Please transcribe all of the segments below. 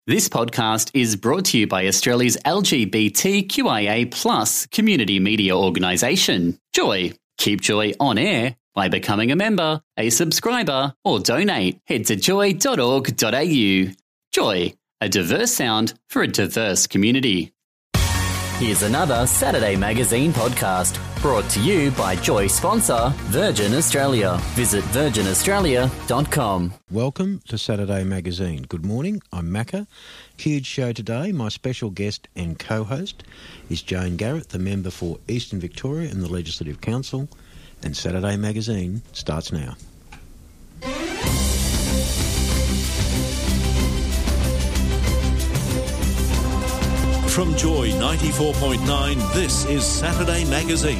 This podcast is brought to you by Australia's LGBTQIA+ community media organisation, Joy. Keep Joy on air by becoming a member, a subscriber, or donate. Head to joy.org.au. Joy, a diverse sound for a diverse community. Here's another Saturday Magazine podcast brought to you by Joy sponsor Virgin Australia. Visit virginaustralia.com. Welcome to Saturday Magazine. Good morning, I'm Macca. Huge show today. My special guest and co-host is Jane Garrett, the member for Eastern Victoria in the Legislative Council, and Saturday Magazine starts now. From Joy 94.9, this is Saturday Magazine.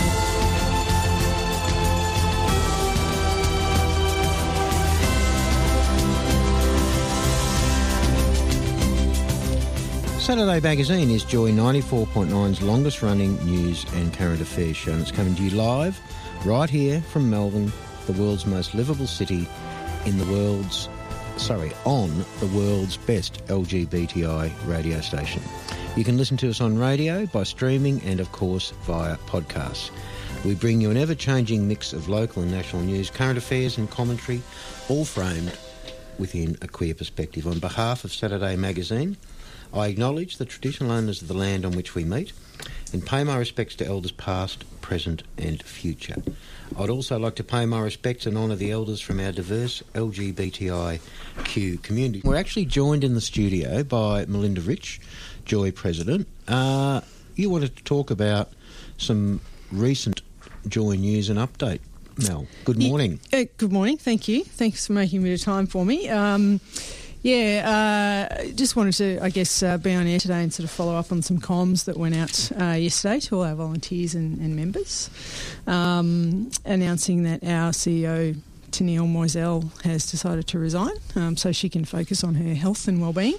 Saturday Magazine is Joy 94.9's longest running news and current affairs show, and it's coming to you live right here from Melbourne, the world's most livable city on the world's best LGBTI radio station. You can listen to us on radio, by streaming and, of course, via podcasts. We bring you an ever-changing mix of local and national news, current affairs and commentary, all framed within a queer perspective. On behalf of Saturday Magazine, I acknowledge the traditional owners of the land on which we meet and pay my respects to elders past, present and future. I'd also like to pay my respects and honour the elders from our diverse LGBTIQ community. We're actually joined in the studio by Melinda Rich, Joy President. You wanted to talk about some recent Joy news and update. Mel, good morning. Good morning, thank you. Thanks for making a bit of time for me. Just wanted to, be on air today and sort of follow up on some comms that went out yesterday to all our volunteers and members, announcing that our CEO, Tennealle Moiselle, has decided to resign so she can focus on her health and wellbeing,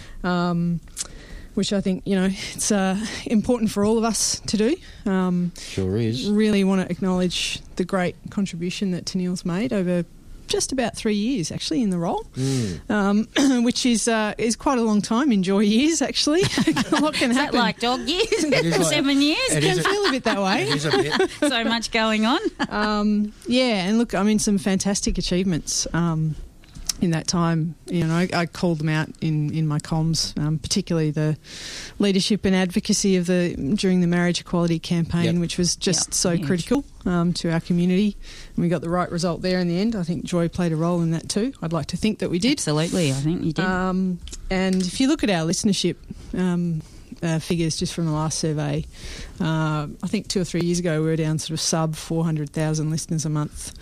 which I think, it's important for all of us to do. Sure is. Really want to acknowledge the great contribution that Tennealle's made over just about 3 years, actually, in the role, which is quite a long time in Joy years, actually. A lot can happen. Is that like dog years? 7 years? It can feel a bit that way. It is a bit. So much going on. And look, some fantastic achievements in that time. I called them out in my comms, particularly the leadership and advocacy during the marriage equality campaign, which was just so critical to our community. And we got the right result there in the end. I think Joy played a role in that too. I'd like to think that we did. Absolutely, I think you did. And if you look at our listenership figures just from the last survey, I think 2 or 3 years ago we were down sort of sub 400,000 listeners a month.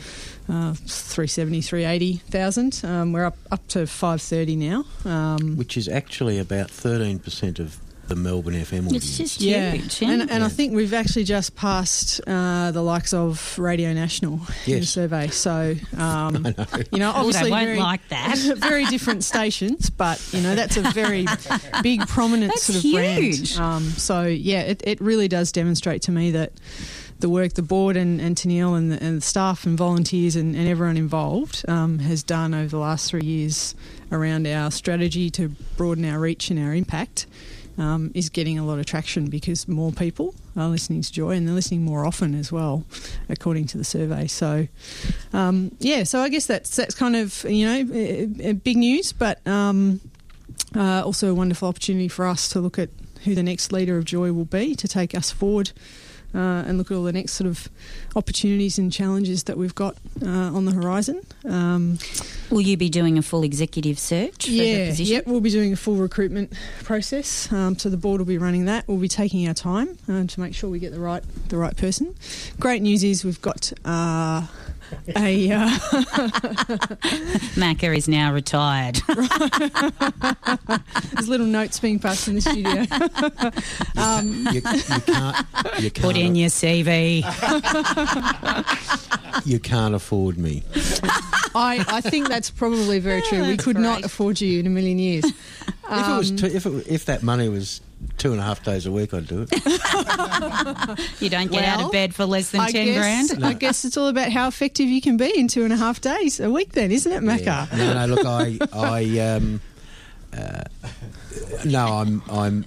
370, 380,000. We're up to 530 now. Which is actually about 13% of the Melbourne FM audience. It's just huge. And I think we've actually just passed the likes of Radio National in the survey. So, obviously they won't like that. Very different stations, but, that's a very big, prominent that's sort of huge. brand. It really does demonstrate to me that the work the board and Tennealle and the staff and volunteers and everyone involved has done over the last 3 years around our strategy to broaden our reach and our impact is getting a lot of traction because more people are listening to Joy and they're listening more often as well, according to the survey. So, so I guess that's kind of, big news, but also a wonderful opportunity for us to look at who the next leader of Joy will be to take us forward and look at all the next sort of opportunities and challenges that we've got on the horizon. Will you be doing a full executive search for the position? Yep, we'll be doing a full recruitment process. So the board will be running that. We'll be taking our time to make sure we get the right person. Great news is we've got Macca is now retired. There's little notes being passed in the studio. You can't put in your CV. You can't afford me. I think that's probably very true. We could not afford you in a million years. If that money was 2.5 days a week, I'd do it. You don't get out of bed for less than 10 grand? No. I guess it's all about how effective you can be in 2.5 days a week then, isn't it, Macca? Yeah. No, look, No,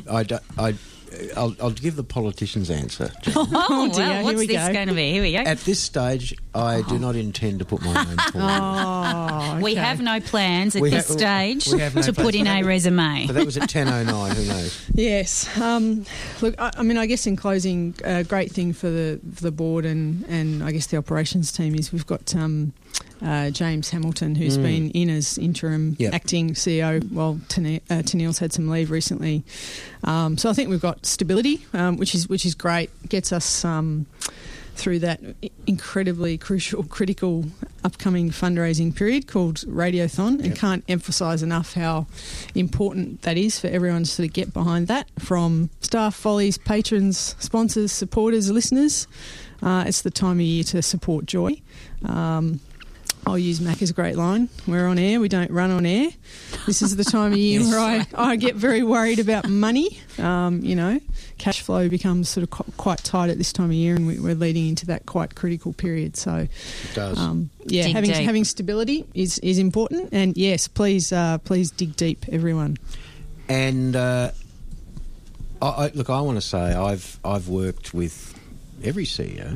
I'll give the politician's answer. Oh, dear, well, here what's we this go. going to be? Here we go. At this stage, I do not intend to put my name forward. Oh, We okay. have no plans at We this ha- stage we have no to put plans. in a resume. So that was at 10:09. Who knows? Yes. Look, I mean, I guess in closing, a great thing for the board and I guess the operations team is we've got James Hamilton, who's been in as interim Yep. acting CEO while Tennille's had some leave recently. So I think we've got stability, which is great. Gets us through that incredibly crucial, critical upcoming fundraising period called Radiothon, and can't emphasise enough how important that is for everyone to sort of get behind that, from staff, volleys, patrons, sponsors, supporters, listeners. It's the time of year to support Joy. I'll use Macca's great line. We're on air, we don't run on air. This is the time of year where I get very worried about money. Cash flow becomes sort of quite tight at this time of year, and we're leading into that quite critical period. So, It does. Dig deep. having stability is important. And yes, please dig deep, everyone. And I want to say I've worked with every CEO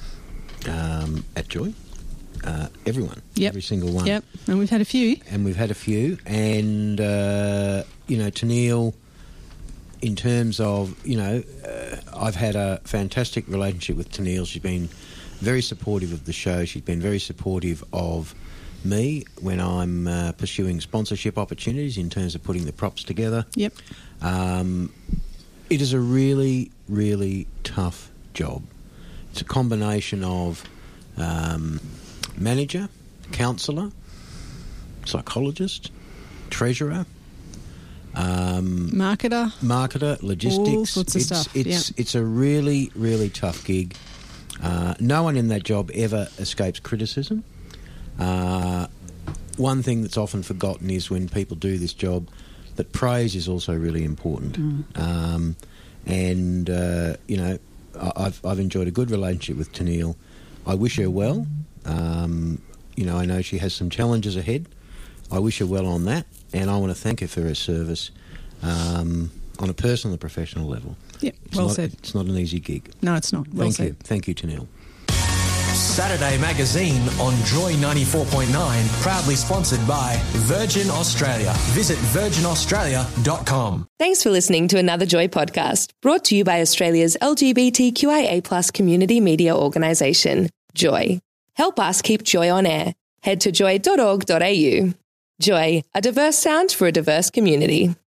at Joy. Everyone, Yep. every single one. Yep, and we've had a few. And we've had a few. And, Tennille, in terms of, I've had a fantastic relationship with Tennille. She's been very supportive of the show. She's been very supportive of me when I'm pursuing sponsorship opportunities in terms of putting the props together. Yep. It is a really, really tough job. It's a combination of manager, counsellor, psychologist, treasurer, marketer, logistics. All sorts of stuff. It's a really, really tough gig. No one in that job ever escapes criticism. One thing that's often forgotten is when people do this job, that praise is also really important. I've enjoyed a good relationship with Tennille. I wish her well. I know she has some challenges ahead. I wish her well on that, and I want to thank her for her service on a personal and professional level. Yep, well said. It's not an easy gig. No, it's not. Well Thank you. said. Thank you, Tennille. Saturday Magazine on Joy 94.9, proudly sponsored by Virgin Australia. Visit virginaustralia.com. Thanks for listening to another Joy podcast, brought to you by Australia's LGBTQIA+ community media organisation, Joy. Help us keep Joy on air. Head to joy.org.au. Joy, a diverse sound for a diverse community.